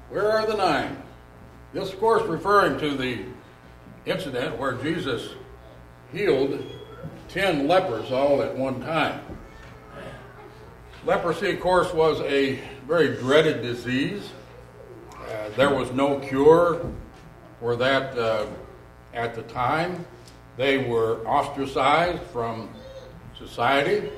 Where are the 9? This, of course, referring to the incident where Jesus healed 10 lepers all at one time. Leprosy, of course, was a very dreaded disease. There was no cure for that at the time. They were ostracized from society,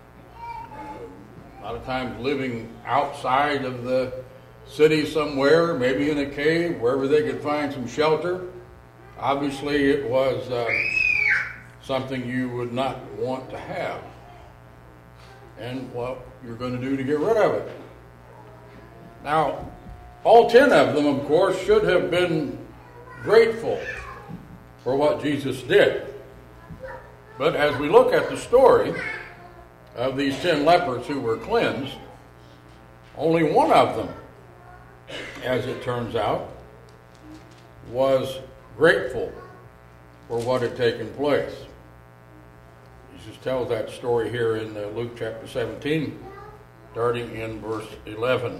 a lot of times living outside of the city somewhere, maybe in a cave, wherever they could find some shelter. Obviously, it was something you would not want to have. And what you're going to do to get rid of it. Now, all 10 of them, of course, should have been grateful for what Jesus did. But as we look at the story of these 10 lepers who were cleansed, only one of them, as it turns out, was grateful for what had taken place. Jesus tells that story here in Luke chapter 17, starting in verse 11.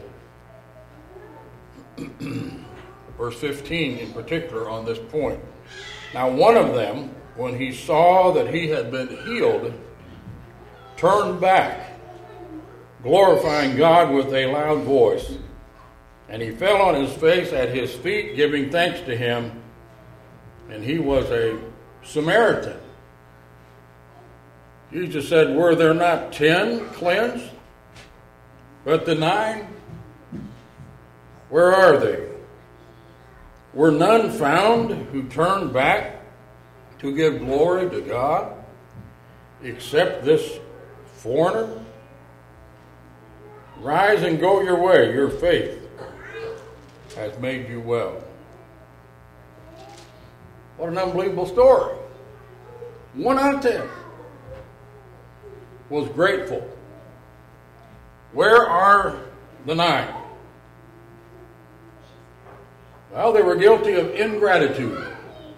Verse 15 in particular on this point. Now one of them, when he saw that he had been healed, turned back, glorifying God with a loud voice. And he fell on his face at his feet, giving thanks to him. And he was a Samaritan. Jesus said, were there not 10 cleansed? But the 9? Where are they? Were none found who turned back to give glory to God, except this foreigner? Rise and go your way. Your faith has made you well. What an unbelievable story. 1 out of 10 was grateful. Where are the 9? Well, they were guilty of ingratitude.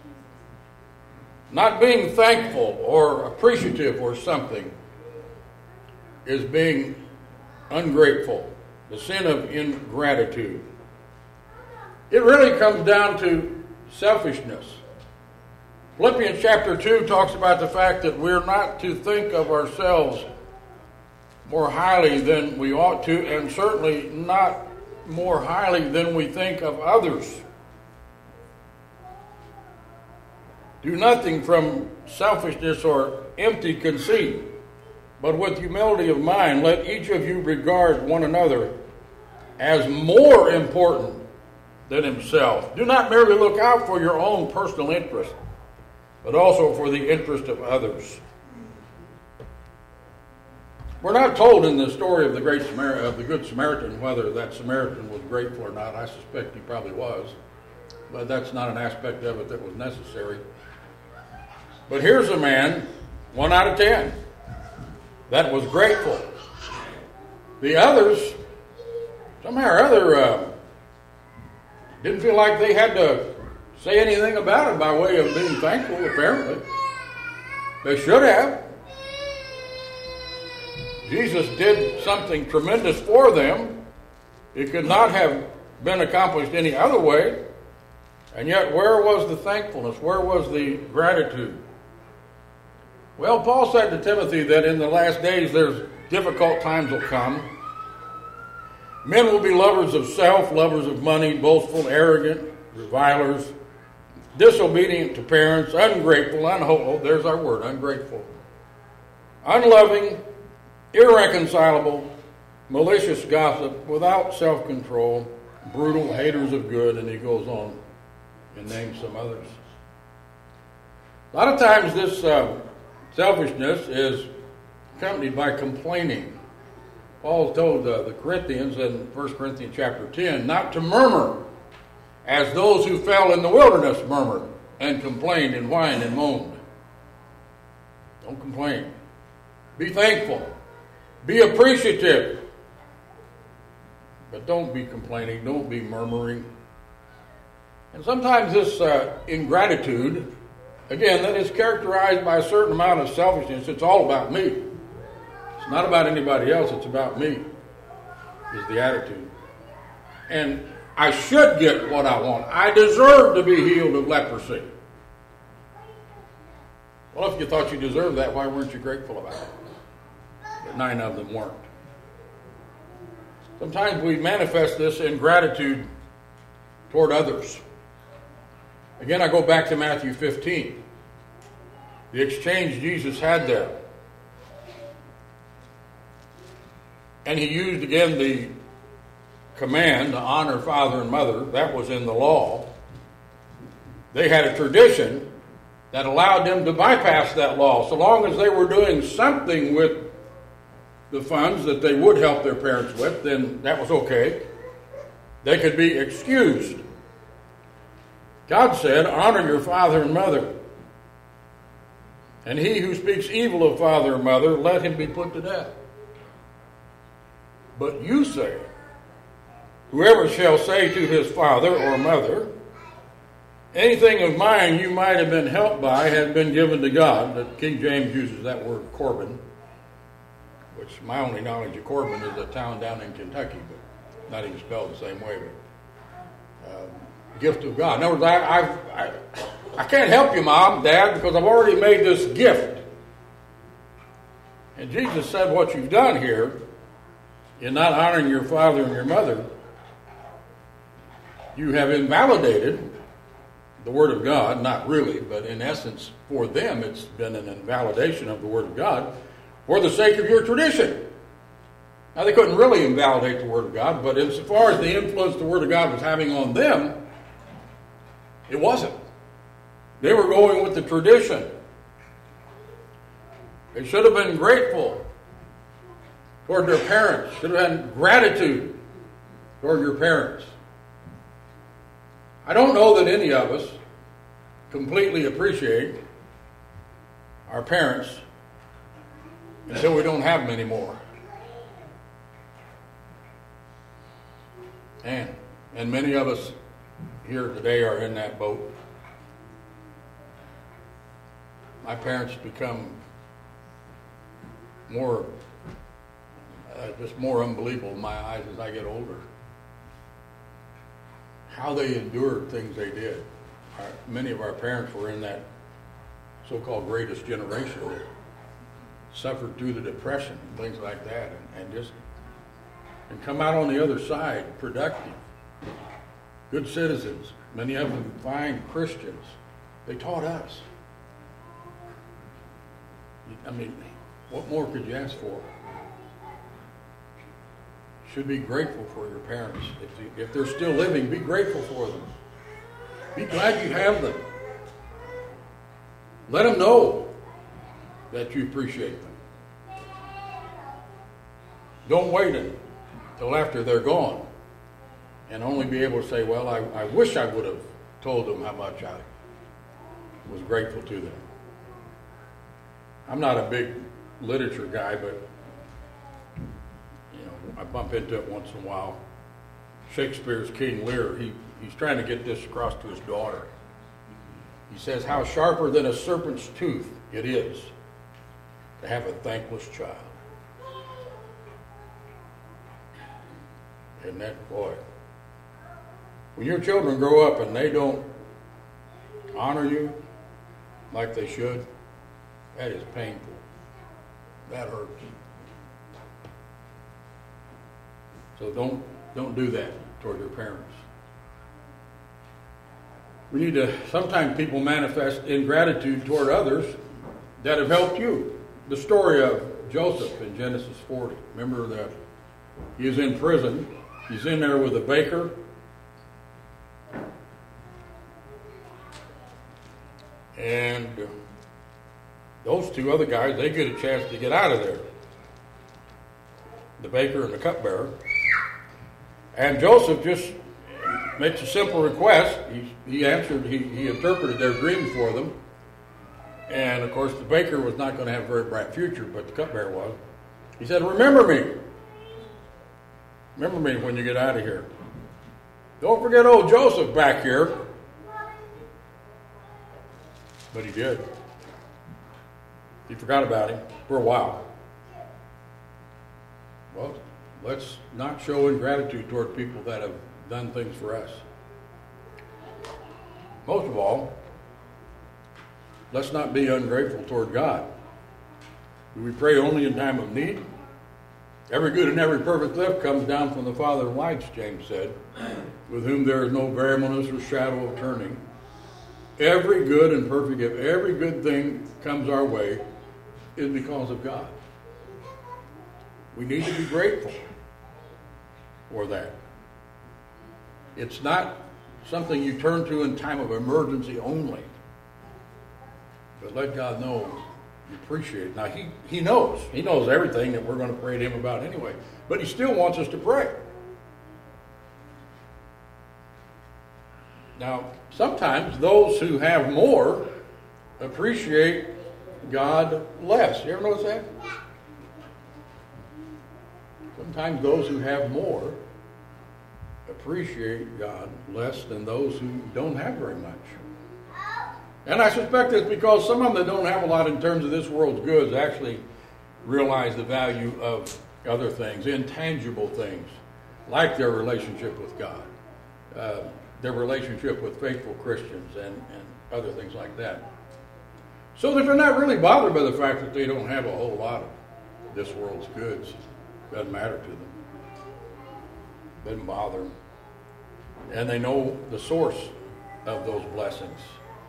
Not being thankful or appreciative or something is being ungrateful. The sin of ingratitude. It really comes down to selfishness. Philippians chapter 2 talks about the fact that we're not to think of ourselves more highly than we ought to, and certainly not more highly than we think of others. Do nothing from selfishness or empty conceit, but with humility of mind, let each of you regard one another as more important than himself. Do not merely look out for your own personal interest, but also for the interest of others. We're not told in the story of the Good Samaritan whether that Samaritan was grateful or not. I suspect he probably was, but that's not an aspect of it that was necessary. But here's a man, 1 out of 10, that was grateful. The others, somehow or other, didn't feel like they had to say anything about it by way of being thankful, apparently. They should have. Jesus did something tremendous for them. It could not have been accomplished any other way. And yet, where was the thankfulness? Where was the gratitude? Well, Paul said to Timothy that in the last days there's difficult times will come. Men will be lovers of self, lovers of money, boastful, arrogant, revilers, disobedient to parents, ungrateful, there's our word, ungrateful, unloving, irreconcilable, malicious gossip, without self-control, brutal, haters of good, and he goes on and names some others. A lot of times this selfishness is accompanied by complaining. Paul told the Corinthians in 1 Corinthians chapter 10 not to murmur as those who fell in the wilderness murmured and complained and whined and moaned. Don't complain. Be thankful. Be appreciative. But don't be complaining. Don't be murmuring. And sometimes this ingratitude, again, that is characterized by a certain amount of selfishness. It's all about me. It's not about anybody else. It's about me, is the attitude. And I should get what I want. I deserve to be healed of leprosy. Well, if you thought you deserved that, why weren't you grateful about it? But 9 of them weren't. Sometimes we manifest this in gratitude toward others. Again, I go back to Matthew 15. The exchange Jesus had there. And he used again the command to honor father and mother. That was in the law. They had a tradition that allowed them to bypass that law. So long as they were doing something with the funds that they would help their parents with, then that was okay. They could be excused. God said, honor your father and mother. And he who speaks evil of father or mother, let him be put to death. But you say, whoever shall say to his father or mother, anything of mine you might have been helped by has been given to God. But King James uses that word Corbin, which my only knowledge of Corbin is a town down in Kentucky, but not even spelled the same way. But gift of God. In other words, I can't help you, Mom, Dad, because I've already made this gift. And Jesus said what you've done here in not honoring your father and your mother, you have invalidated the Word of God, not really, but in essence, for them, it's been an invalidation of the Word of God for the sake of your tradition. Now, they couldn't really invalidate the Word of God, but insofar as the influence the Word of God was having on them, it wasn't. They were going with the tradition. They should have been grateful toward their parents. Should have had gratitude toward your parents. I don't know that any of us completely appreciate our parents until we don't have them anymore. And many of us here today are in that boat. My parents become just more unbelievable in my eyes as I get older. How they endured things they did. Many of our parents were in that so-called greatest generation that suffered through the Depression and things like that, and come out on the other side productive, good citizens, many of them fine Christians. They taught us. I mean, what more could you ask for? Should be grateful for your parents. If they're still living, be grateful for them. Be glad you have them. Let them know that you appreciate them. Don't wait until after they're gone and only be able to say, well, I wish I would have told them how much I was grateful to them. I'm not a big literature guy, but I bump into it once in a while. Shakespeare's King Lear, he's trying to get this across to his daughter. He says, how sharper than a serpent's tooth it is to have a thankless child. And that, boy, when your children grow up and they don't honor you like they should, that is painful. That hurts. So don't do that toward your parents. We need to, sometimes people manifest ingratitude toward others that have helped you. The story of Joseph in Genesis 40. Remember that he is in prison. He's in there with a baker. And those two other guys, they get a chance to get out of there. The baker and the cupbearer. And Joseph just makes a simple request. He answered, he interpreted their dream for them. And of course, the baker was not going to have a very bright future, but the cupbearer was. He said, remember me. Remember me when you get out of here. Don't forget old Joseph back here. But he did. He forgot about him for a while. Well, let's not show ingratitude toward people that have done things for us. Most of all, let's not be ungrateful toward God. Do we pray only in time of need? Every good and every perfect gift comes down from the Father of lights, James said, with whom there is no variableness or shadow of turning. Every good and perfect gift, every good thing comes our way is because of God. We need to be grateful for that. It's not something you turn to in time of emergency only. But let God know you appreciate it. Now, he knows. He knows everything that we're going to pray to him about anyway. But he still wants us to pray. Now, sometimes those who have more appreciate God less. You ever notice that? Sometimes those who have more appreciate God less than those who don't have very much. And I suspect it's because some of them that don't have a lot in terms of this world's goods actually realize the value of other things, intangible things, like their relationship with God, their relationship with faithful Christians, and other things like that. So that they're not really bothered by the fact that they don't have a whole lot of this world's goods. Doesn't matter to them. Doesn't bother them. And they know the source of those blessings.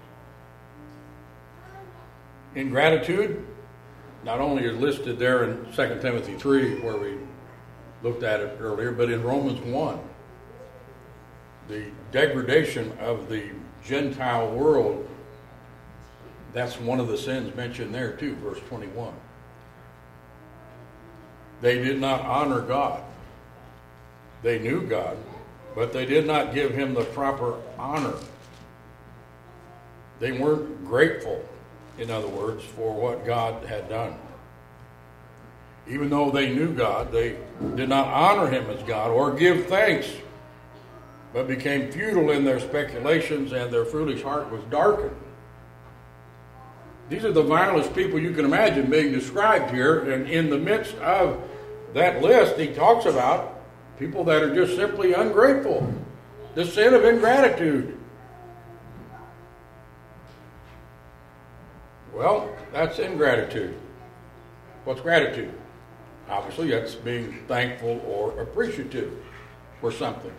Ingratitude not only is listed there in 2 Timothy 3, where we looked at it earlier, but in Romans 1. The degradation of the Gentile world, that's one of the sins mentioned there too, verse 21. They did not honor God. They knew God, but they did not give him the proper honor. They weren't grateful, in other words, for what God had done. Even though they knew God, they did not honor him as God or give thanks, but became futile in their speculations, and their foolish heart was darkened. These are the vilest people you can imagine being described here, and in the midst of that list, he talks about people that are just simply ungrateful. The sin of ingratitude. Well, that's ingratitude. What's gratitude? Obviously, that's being thankful or appreciative for something.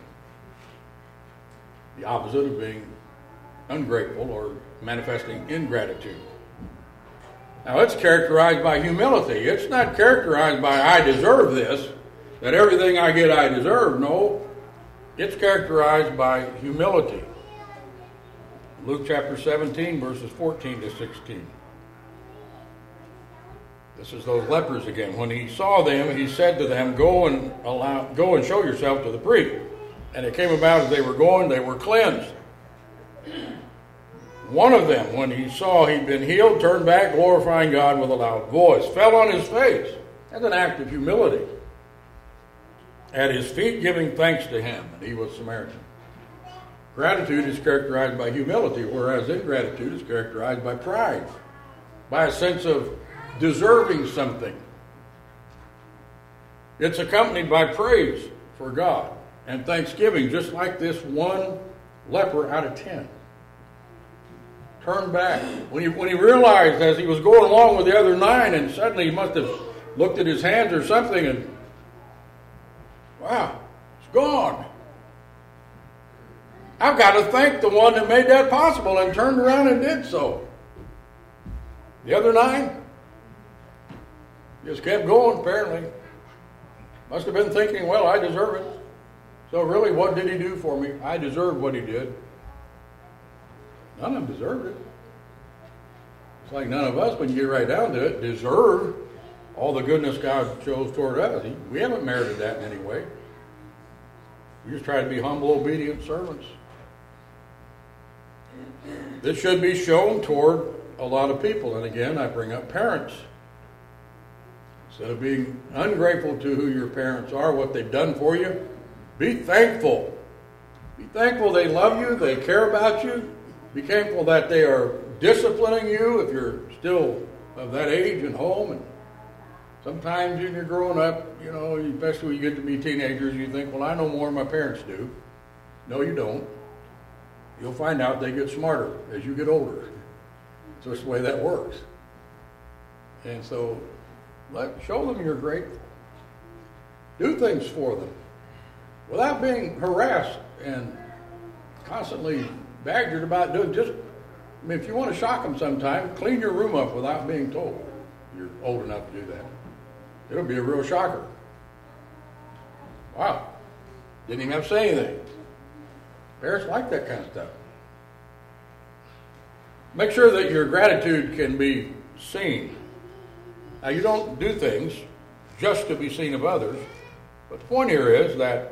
The opposite of being ungrateful or manifesting ingratitude. Now, it's characterized by humility. It's not characterized by I deserve this, that everything I get I deserve. No, it's characterized by humility. Luke chapter 17, verses 14 to 16. This is those lepers again. When he saw them, he said to them, Go and show yourself to the priest. And it came about as they were going, they were cleansed. One of them, when he saw he'd been healed, turned back, glorifying God with a loud voice, fell on his face. That's an act of humility. At his feet, giving thanks to him, and he was Samaritan. Gratitude is characterized by humility, whereas ingratitude is characterized by pride, by a sense of deserving something. It's accompanied by praise for God and thanksgiving, just like this one leper out of 10. Turned back. When he realized as he was going along with the other 9, and suddenly he must have looked at his hands or something, and wow, it's gone. I've got to thank the one that made that possible, and turned around and did so. The other 9 just kept going, apparently. Must have been thinking, well, I deserve it. So really, what did he do for me? I deserve what he did. None of them deserved it. It's like none of us, when you get right down to it, deserve all the goodness God shows toward us. We haven't merited that in any way. We just try to be humble, obedient servants. This should be shown toward a lot of people. And again, I bring up parents. Instead of being ungrateful to who your parents are, what they've done for you, be thankful. Be thankful they love you, they care about you. Be thankful that they are disciplining you if you're still of that age and home. And sometimes when you're growing up, especially when you get to be teenagers, you think, well, I know more than my parents do. No, you don't. You'll find out they get smarter as you get older. It's just the way that works. And so, show them you're grateful. Do things for them without being harassed and constantly badgered about doing. If you want to shock them sometime, clean your room up without being told. You're old enough to do that. It'll be a real shocker. Wow. Didn't even have to say anything. Parents like that kind of stuff. Make sure that your gratitude can be seen. Now, you don't do things just to be seen of others, but the point here is that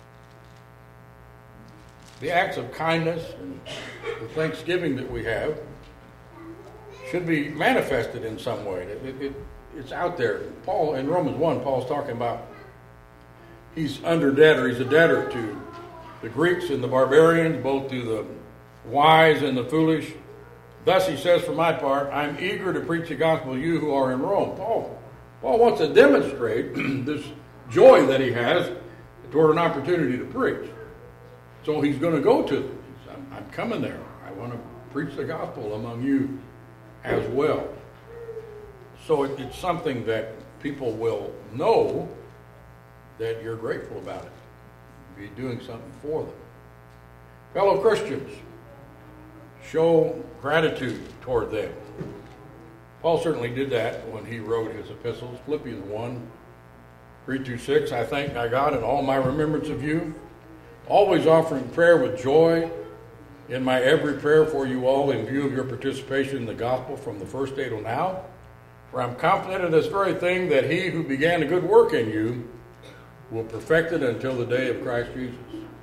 the acts of kindness and the thanksgiving that we have should be manifested in some way. It's out there. Paul, in Romans 1, Paul's talking about he's under debt, or he's a debtor to the Greeks and the barbarians, both to the wise and the foolish. Thus he says, for my part, I'm eager to preach the gospel to you who are in Rome. Paul wants to demonstrate this joy that he has toward an opportunity to preach. So he's going to go to them. I'm coming there. I want to preach the gospel among you as well. So it's something that people will know that you're grateful about it. Be doing something for them. Fellow Christians, show gratitude toward them. Paul certainly did that when he wrote his epistles. Philippians 1, 3-6, I thank my God in all my remembrance of you, always offering prayer with joy in my every prayer for you all in view of your participation in the gospel from the first day till now. For I'm confident in this very thing, that he who began a good work in you will perfect it until the day of Christ Jesus.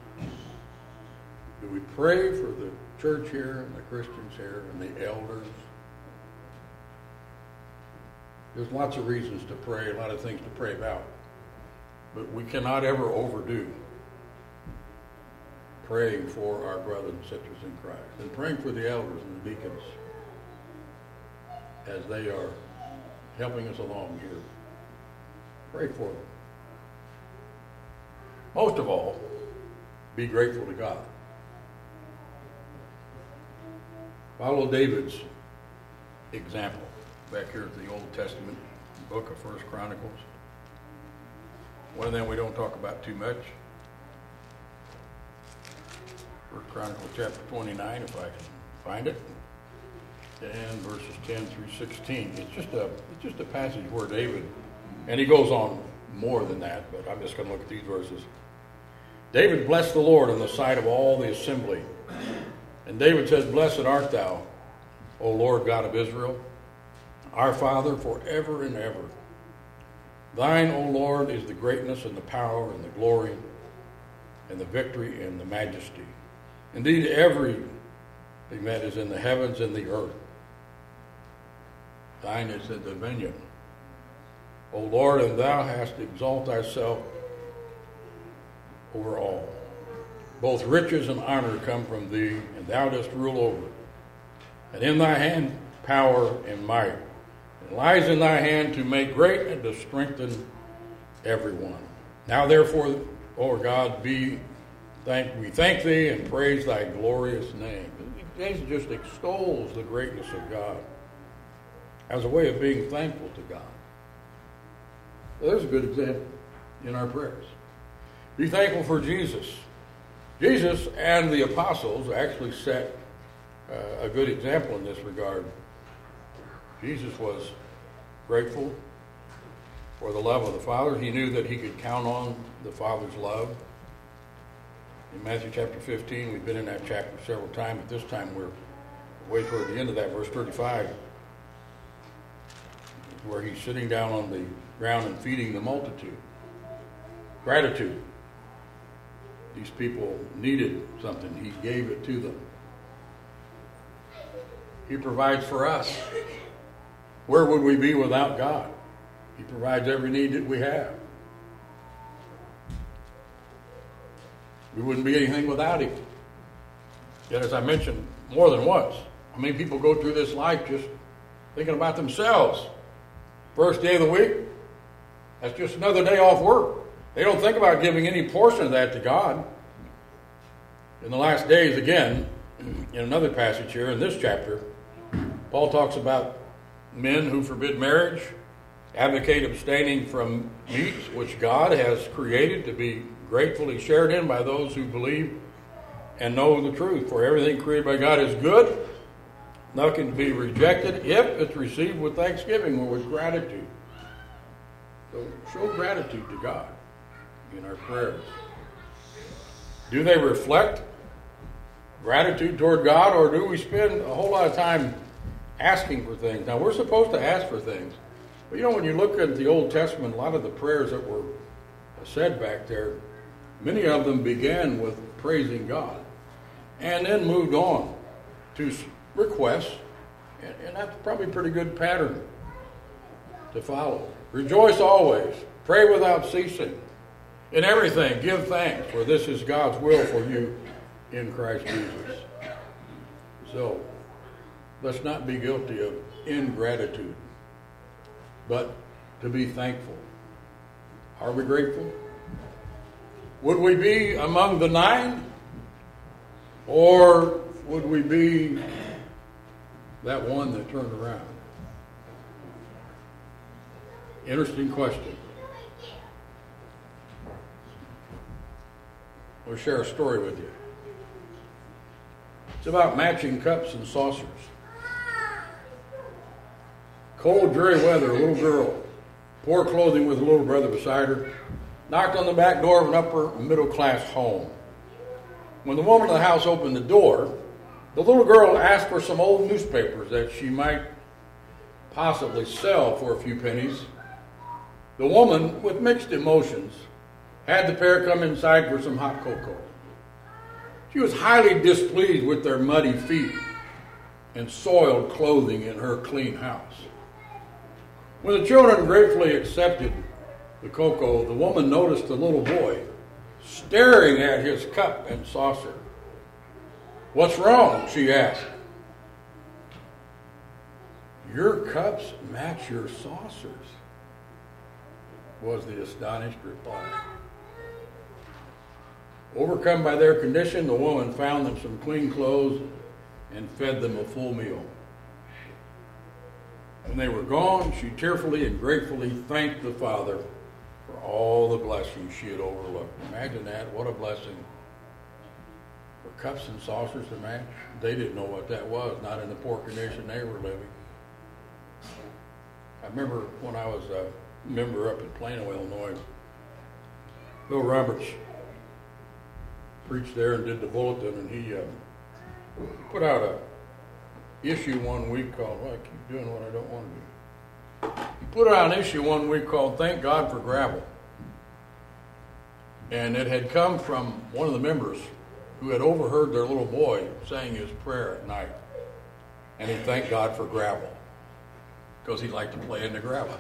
Do we pray for the church here and the Christians here and the elders? There's lots of reasons to pray, a lot of things to pray about. But we cannot ever overdo praying for our brothers and sisters in Christ, and praying for the elders and the deacons as they are helping us along here. Pray for them. Most of all, be grateful to God. Follow David's example back here at the Old Testament book of 1 Chronicles. One of them we don't talk about too much. 1 Chronicles chapter 29, if I can find it, and verses 10 through 16. It's just a passage where David, and he goes on more than that, but I'm just going to look at these verses. David blessed the Lord in the sight of all the assembly. And David says, blessed art thou, O Lord God of Israel, our Father forever and ever. Thine, O Lord, is the greatness and the power and the glory and the victory and the majesty. Indeed, everything that is in the heavens and the earth, thine is the dominion. O Lord, and thou hast exalted thyself over all. Both riches and honor come from thee, and thou dost rule over it. And in thy hand power and might. It lies in thy hand to make great and to strengthen everyone. Now therefore, O God, we thank thee and praise thy glorious name. James just extols the greatness of God as a way of being thankful to God. So there's a good example in our prayers. Be thankful for Jesus. Jesus and the apostles actually set a good example in this regard. Jesus was grateful for the love of the Father. He knew that he could count on the Father's love. In Matthew chapter 15, we've been in that chapter several times. At this time, we're way toward the end of that, verse 35, where he's sitting down on the ground and feeding the multitude. Gratitude. These people needed something. He gave it to them. He provides for us. Where would we be without God? He provides every need that we have. We wouldn't be anything without him. Yet, as I mentioned more than once, how many people go through this life just thinking about themselves? First day of the week, that's just another day off work. They don't think about giving any portion of that to God. In the last days, again, in another passage here in this chapter, Paul talks about men who forbid marriage, advocate abstaining from meats which God has created to be gratefully shared in by those who believe and know the truth. For everything created by God is good, nothing to be rejected if it's received with thanksgiving or with gratitude. So show gratitude to God in our prayers. Do they reflect gratitude toward God, or do we spend a whole lot of time asking for things? Now, we're supposed to ask for things. But you know, when you look at the Old Testament, a lot of the prayers that were said back there, many of them began with praising God and then moved on to requests, and that's probably a pretty good pattern to follow. Rejoice always, pray without ceasing. In everything, give thanks, for this is God's will for you in Christ Jesus. So, let's not be guilty of ingratitude, but to be thankful. Are we grateful? Would we be among the 9? Or would we be that one that turned around? Interesting question. I'll share a story with you. It's about matching cups and saucers. Cold, dreary weather, a little girl, poor clothing with a little brother beside her, knocked on the back door of an upper middle class home. When the woman of the house opened the door, the little girl asked for some old newspapers that she might possibly sell for a few pennies. The woman, with mixed emotions, had the pair come inside for some hot cocoa. She was highly displeased with their muddy feet and soiled clothing in her clean house. When the children gratefully accepted the cocoa, the woman noticed the little boy staring at his cup and saucer. "What's wrong?" she asked. "Your cups match your saucers," was the astonished reply. Overcome by their condition, the woman found them some clean clothes and fed them a full meal. When they were gone, she tearfully and gratefully thanked the Father for all the blessings she had overlooked. Imagine that. What a blessing. For cups and saucers to match. They didn't know what that was, not in the poor condition they were living. I remember when I was a member up in Plano, Illinois, Bill Roberts preached there and did the bulletin, and he put out a issue one week called, well, I keep doing what I don't want to do. He put out an issue one week called Thank God for Gravel. And it had come from one of the members who had overheard their little boy saying his prayer at night. And he thanked God for gravel because he liked to play in the gravel.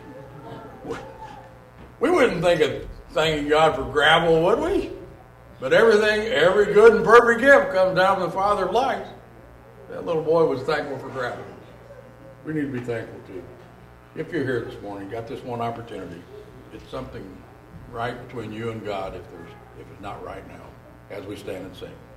We wouldn't think of thanking God for gravel, would we? But every good and perfect gift comes down from the Father of lights. That little boy was thankful for gravel. We need to be thankful too. If you're here this morning, got this one opportunity. It's something right between you and God if it's not right now, as we stand and sing.